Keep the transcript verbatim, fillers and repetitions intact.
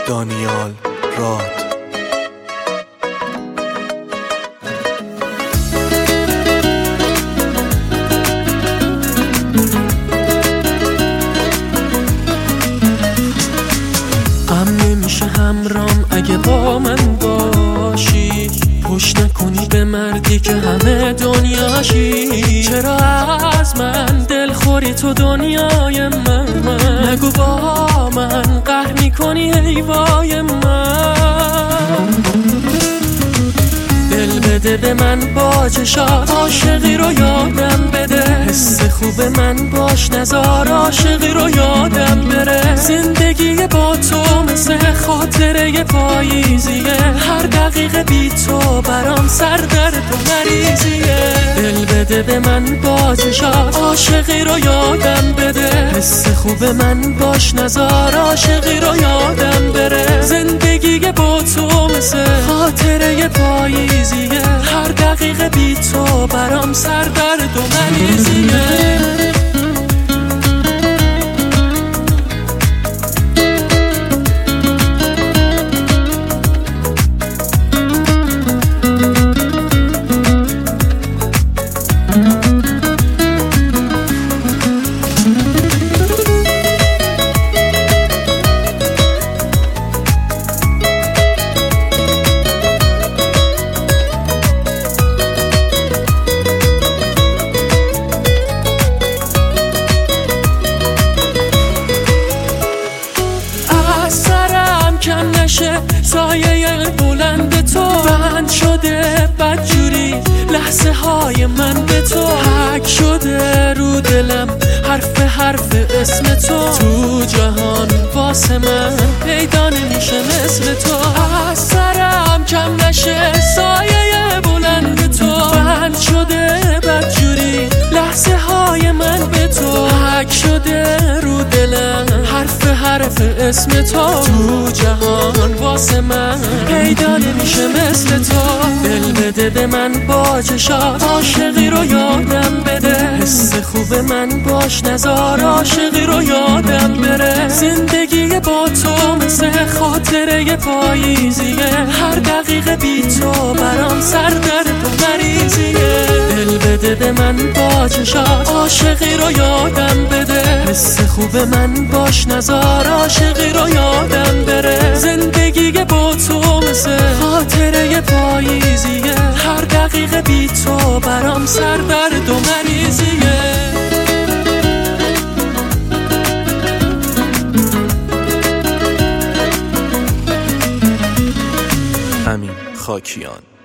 دانیال راد. ام نمیشه همرام اگه با من باشی، پشت نکنی به مردی که همه دنیاشی. چرا از من دل خوری تو دنیای من؟ نگو با من قهر میکنی حیوای من. دل بده به من با چشات، عاشقی رو یادم بده. حس خوب من باش نزار عاشقی رو یادم بره. زندگی با تو مثل خاطره پاییزیه، هر دقیقه بی تو برام سر درد و مریضیه. دل بده به من با چشات، عاشقی رو یادم بده. حس خوب من باش نزار عاشقی رو یادم بره. زندگی با تو مثل خاطره پاییزیه، هر دقیقه بی تو برام سر درد و مریضیه. کم نشه سایه بلند تو، بند شده بدجوری لحظه های من به تو. حک شده رو دلم حرف حرف اسم تو، تو جهان واسه من پیدا نمیشه مثل تو. از سرم کم نشه سایه بلند تو، بند شده بدجوری لحظه های من به تو. حک شده رو دلم حرف حرف اسم تو، تو جهان واسه من پیدا نمیشه مثل تو. دل بده به من با چشات، عاشقی رو یادم بده. حس خوب من باش نزار عاشقی رو یادم بره. زندگی با تو مثل خاطره پاییزیه، هر دقیقه بی تو برام سر درد و مریضیه. دل بده به من با چشات، عاشقی رو یادم بده. حس خوب من باش نزار عاشقی رو یادم بره. زندگی با تو مثل خاطره پاییزیه، هر دقیقه بی تو برام سر درد و مریضیه. امین خاکیان.